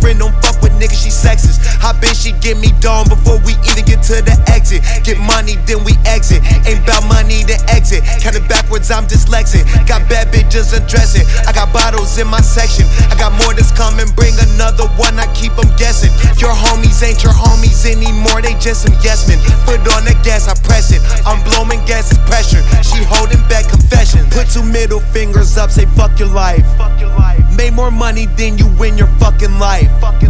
girlfriend, don't fuck with niggas, she sexist. Hop in, she get me done before we even get to the exit. Get money, then we exit. Ain't bout money, then exit. Count it backwards, I'm dyslexic. Got bad bitches undressing. I got bottles in my section. I got more that's coming, bring another one, I keep them guessing. Your homies ain't your homies anymore, they just some yes men. Foot on the gas, I press it. I'm blowing gas, it's pressure. She holding back confessions. Put two middle fingers up, say fuck your life. Made more money than you in your fucking life.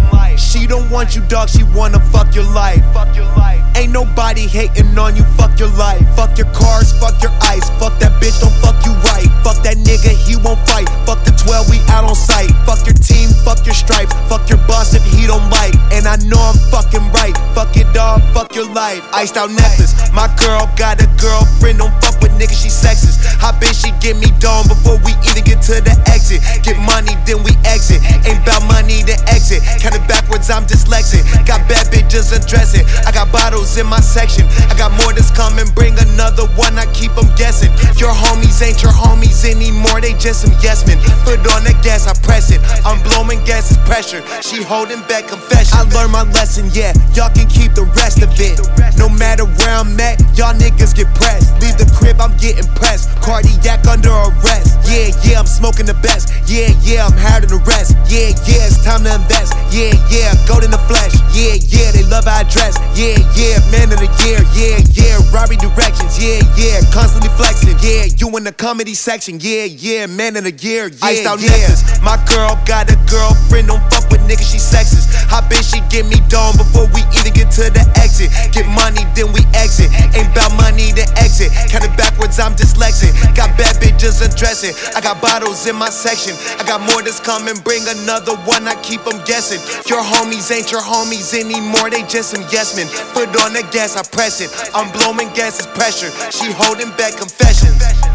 She don't want you, dog, she wanna fuck your life. Ain't nobody hating on you, fuck your life. Fuck your cars, fuck your ice. Fuck that bitch, don't fuck you right. Fuck that nigga, he won't fight. Fuck the 12, we out on sight. Fuck your team, fuck your stripes. Fuck your boss if he don't like. And I know I'm fucking right. Fuck your dog, fuck your life. Iced out necklace. My girl got a girlfriend, don't fuck with niggas, she sexist. Hop in, she get me done before we even get to the exit. Get money, then we exit. Ain't bout money, then exit. Count it backwards, I'm dyslexic. Got bad bitches undressing. I got bottles in my section. I got more that's coming, bring another one, I keep them guessing. Your homies ain't your homies anymore, they just some yes men. Foot on the gas, I press it. I'm blowing gas, it's pressure. She holding back confession. I learned my lesson, yeah, y'all can keep the rest of it. No matter where I'm at, y'all niggas get pressed. Leave the crib, I'm getting pressed. Cardiac under arrest. Yeah, yeah, I'm smoking the best. Yeah, yeah, I'm higher than the rest. Yeah, yeah, it's time to invest. Yeah, yeah, gold in the flesh. Yeah, yeah, they love how I dress. Yeah, yeah, man of the year. Yeah, yeah, Robbie directions. Yeah, yeah, constantly flexing. Yeah, you in the comedy section. Yeah, yeah, man of the year. Yeah, iced out necklace. My girl got a girlfriend, don't fuck with niggas, she sexist. Hop in, she get me done before we even get to the exit. Get money, then we exit. Ain't bout money, then exit. Count it backwards, I'm dyslexic. Got bad bitches undressing. I got bottles in my section. I got more that's coming, bring another one, I keep them guessing. Your homies ain't your homies anymore, they just some yes men. Foot on the gas, I press it. I'm blowing gas, it's pressure. She holding back confessions.